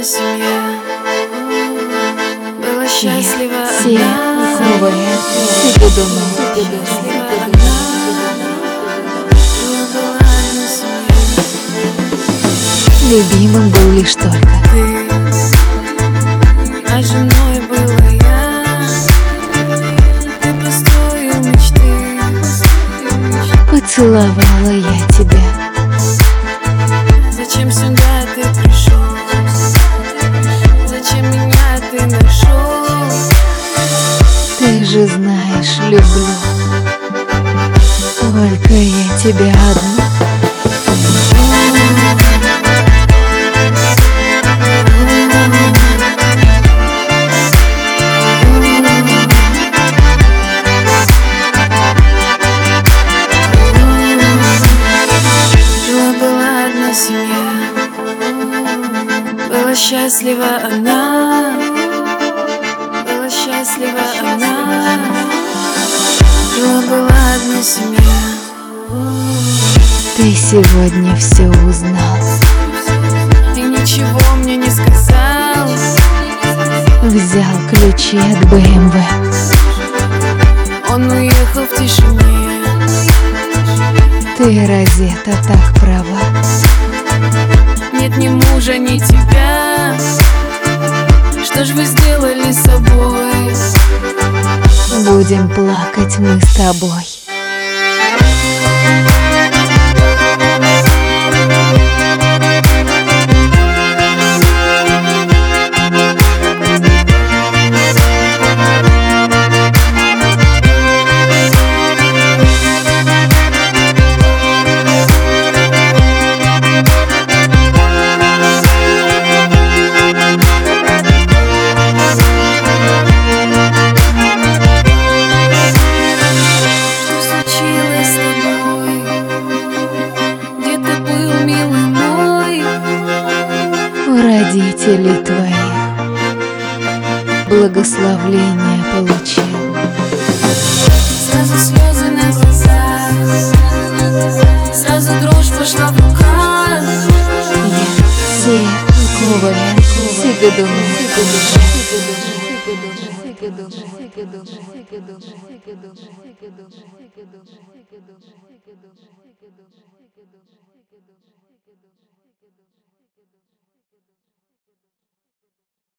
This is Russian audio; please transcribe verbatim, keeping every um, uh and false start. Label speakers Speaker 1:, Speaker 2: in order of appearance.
Speaker 1: одна семья, была счастлива
Speaker 2: все новое себе дома. Любимым был лишь только
Speaker 1: ты, а женой была я. Ты построил мечты,
Speaker 2: поцеловала я тебя.
Speaker 1: зачем сюда ты пришел? Зачем меня ты нашел?
Speaker 2: Ты же знаешь, люблю только я тебя одну.
Speaker 1: Жила-была одна семья, была счастлива она, была счастлива она. Жила-была одна семья.
Speaker 2: Ты сегодня все узнал,
Speaker 1: Ты ничего мне не сказал.
Speaker 2: взял ключи от бэ эм вэ.
Speaker 1: Он уехал в тишине.
Speaker 2: Ты, Розетта, так права.
Speaker 1: Нет ни мужа, ни тебя. Что ж вы сделали с собой?
Speaker 2: Будем плакать мы с тобой. Родителей твоих благословления получил.
Speaker 1: Сразу слезы на глазах, сразу дрожь пошла в руках.
Speaker 2: Я все новое себе дома.